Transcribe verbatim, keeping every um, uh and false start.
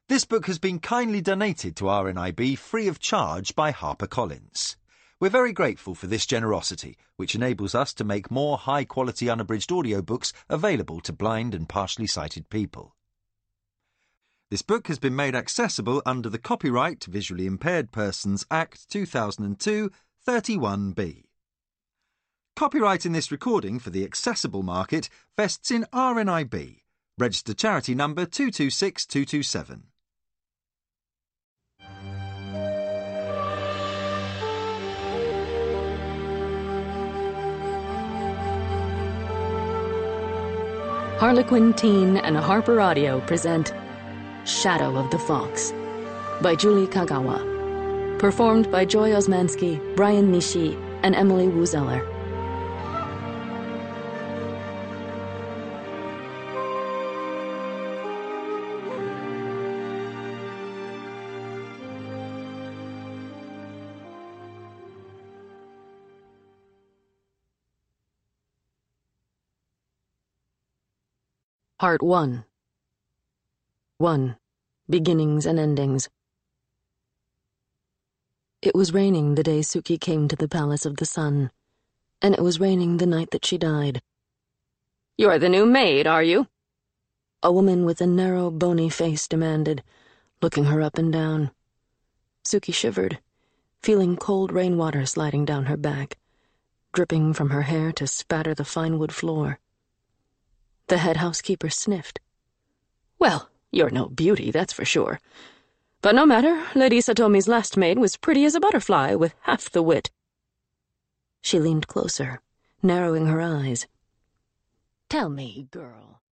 This book has been kindly donated to R N I B free of charge by HarperCollins. We're very grateful for this generosity, which enables us to make more high-quality unabridged audiobooks available to blind and partially sighted people. This book has been made accessible under the Copyright Visually Impaired Persons Act two thousand two, thirty-one B. Copyright in this recording for the accessible market vests in R N I B, registered charity number two two six two two seven. Harlequin Teen and Harper Audio present Shadow of the Fox by Julie Kagawa. Performed by Joy Osmansky, Brian Nishi, and Emily Wuzeller. Part one. one. Beginnings and Endings. It was raining the day Suki came to the Palace of the Sun, and it was raining the night that she died. "You're the new maid, are you?" A woman with a narrow, bony face demanded, looking her up and down. Suki shivered, feeling cold rainwater sliding down her back, dripping from her hair to spatter the fine wood floor. The head housekeeper sniffed. "Well, you're no beauty, that's for sure. But no matter, Lady Satomi's last maid was pretty as a butterfly, with half the wit." She leaned closer, narrowing her eyes. "Tell me, girl,